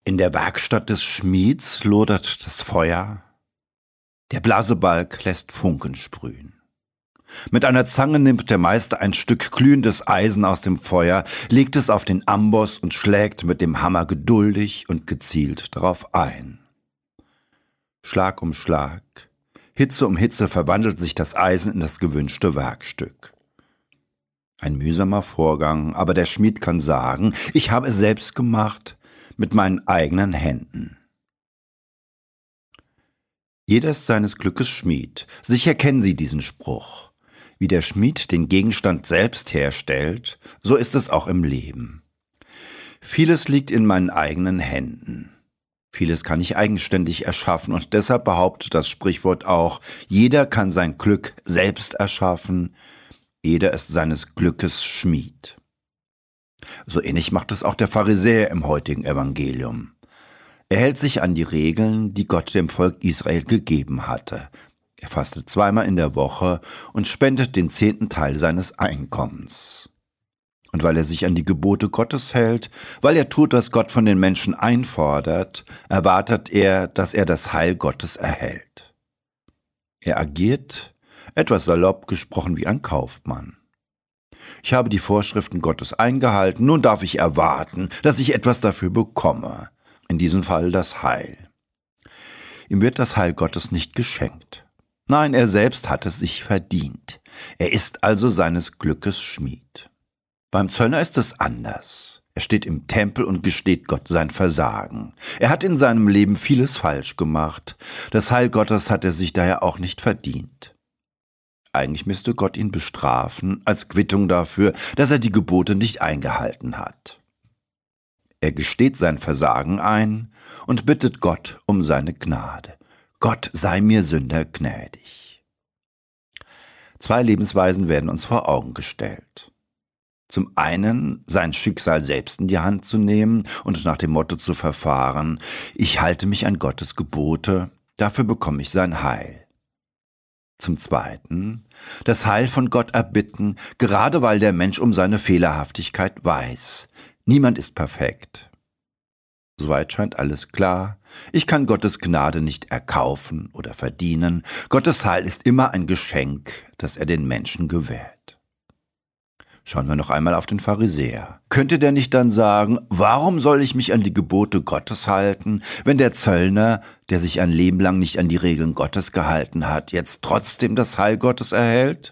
In der Werkstatt des Schmieds lodert das Feuer, der Blasebalg lässt Funken sprühen. Mit einer Zange nimmt der Meister ein Stück glühendes Eisen aus dem Feuer, legt es auf den Amboss und schlägt mit dem Hammer geduldig und gezielt darauf ein. Schlag um Schlag, Hitze um Hitze verwandelt sich das Eisen in das gewünschte Werkstück. Ein mühsamer Vorgang, aber der Schmied kann sagen, ich habe es selbst gemacht, mit meinen eigenen Händen. Jeder ist seines Glückes Schmied. Sicher kennen Sie diesen Spruch. Wie der Schmied den Gegenstand selbst herstellt, so ist es auch im Leben. Vieles liegt in meinen eigenen Händen. Vieles kann ich eigenständig erschaffen und deshalb behauptet das Sprichwort auch, jeder kann sein Glück selbst erschaffen, jeder ist seines Glückes Schmied. So ähnlich macht es auch der Pharisäer im heutigen Evangelium. Er hält sich an die Regeln, die Gott dem Volk Israel gegeben hatte. Er fastet zweimal in der Woche und spendet den 10. Teil seines Einkommens. Und weil er sich an die Gebote Gottes hält, weil er tut, was Gott von den Menschen einfordert, erwartet er, dass er das Heil Gottes erhält. Er agiert, etwas salopp gesprochen, wie ein Kaufmann. Ich habe die Vorschriften Gottes eingehalten, nun darf ich erwarten, dass ich etwas dafür bekomme, in diesem Fall das Heil. Ihm wird das Heil Gottes nicht geschenkt. Nein, er selbst hat es sich verdient. Er ist also seines Glückes Schmied. Beim Zöllner ist es anders. Er steht im Tempel und gesteht Gott sein Versagen. Er hat in seinem Leben vieles falsch gemacht. Das Heil Gottes hat er sich daher auch nicht verdient. Eigentlich müsste Gott ihn bestrafen, als Quittung dafür, dass er die Gebote nicht eingehalten hat. Er gesteht sein Versagen ein und bittet Gott um seine Gnade. Gott sei mir Sünder gnädig. 2 Lebensweisen werden uns vor Augen gestellt. Zum einen sein Schicksal selbst in die Hand zu nehmen und nach dem Motto zu verfahren, ich halte mich an Gottes Gebote, dafür bekomme ich sein Heil. Zum Zweiten das Heil von Gott erbitten, gerade weil der Mensch um seine Fehlerhaftigkeit weiß. Niemand ist perfekt. Soweit scheint alles klar. Ich kann Gottes Gnade nicht erkaufen oder verdienen. Gottes Heil ist immer ein Geschenk, das er den Menschen gewährt. Schauen wir noch einmal auf den Pharisäer. Könnte der nicht dann sagen, warum soll ich mich an die Gebote Gottes halten, wenn der Zöllner, der sich ein Leben lang nicht an die Regeln Gottes gehalten hat, jetzt trotzdem das Heil Gottes erhält?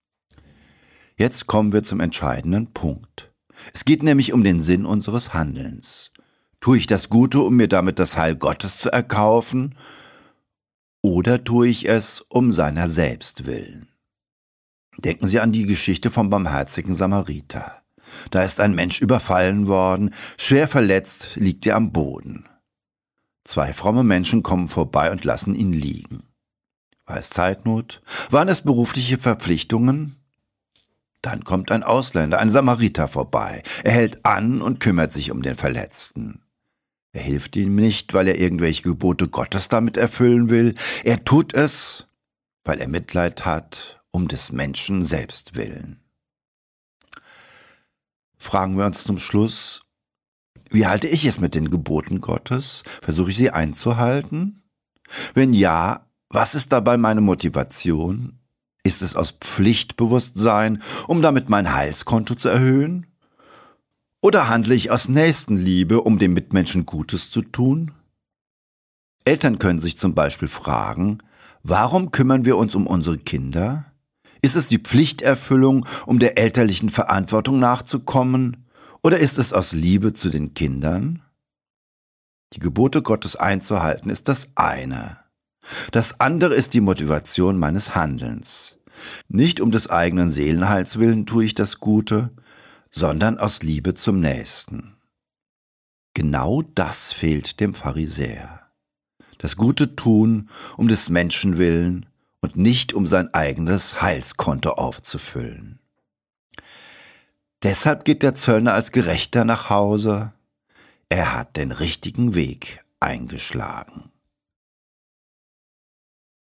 Jetzt kommen wir zum entscheidenden Punkt. Es geht nämlich um den Sinn unseres Handelns. Tue ich das Gute, um mir damit das Heil Gottes zu erkaufen, oder tue ich es um seiner selbst willen? Denken Sie an die Geschichte vom barmherzigen Samariter. Da ist ein Mensch überfallen worden, schwer verletzt liegt er am Boden. 2 fromme Menschen kommen vorbei und lassen ihn liegen. War es Zeitnot? Waren es berufliche Verpflichtungen? Dann kommt ein Ausländer, ein Samariter vorbei. Er hält an und kümmert sich um den Verletzten. Er hilft ihm nicht, weil er irgendwelche Gebote Gottes damit erfüllen will. Er tut es, weil er Mitleid hat, um des Menschen selbst willen. Fragen wir uns zum Schluss, wie halte ich es mit den Geboten Gottes? Versuche ich sie einzuhalten? Wenn ja, was ist dabei meine Motivation? Ist es aus Pflichtbewusstsein, um damit mein Heilskonto zu erhöhen? Oder handle ich aus Nächstenliebe, um dem Mitmenschen Gutes zu tun? Eltern können sich zum Beispiel fragen, warum kümmern wir uns um unsere Kinder? Ist es die Pflichterfüllung, um der elterlichen Verantwortung nachzukommen? Oder ist es aus Liebe zu den Kindern? Die Gebote Gottes einzuhalten ist das eine. Das andere ist die Motivation meines Handelns. Nicht um des eigenen Seelenheils willen tue ich das Gute, sondern aus Liebe zum Nächsten. Genau das fehlt dem Pharisäer. Das Gute tun um des Menschen willen und nicht um sein eigenes Heilskonto aufzufüllen. Deshalb geht der Zöllner als Gerechter nach Hause. Er hat den richtigen Weg eingeschlagen.